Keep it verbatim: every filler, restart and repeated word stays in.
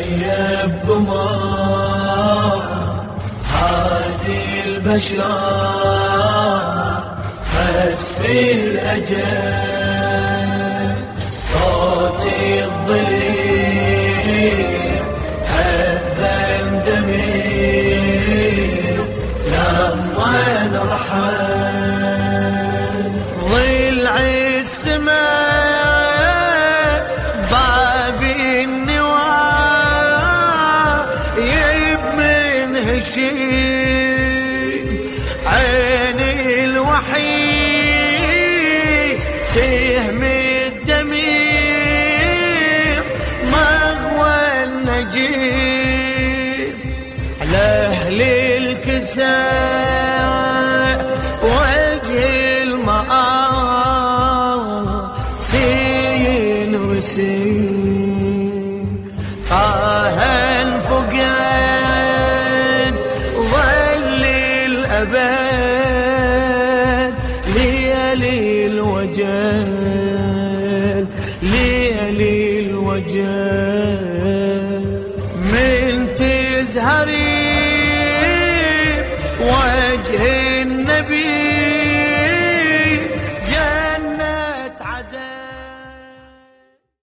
شيب قمر هادي البشر خس في الأجل صوتي الضليع أذن دميع لما نرحل ضلع السماء باب النواة يب من هشيم عيني الوحيد تهمي الدميع مغوى النجيب على أهل الكساء وجه المآسين وسين آه الفقد ظل الأبد ليالي الوجل ليالي الوجل من تزهري وجه النبي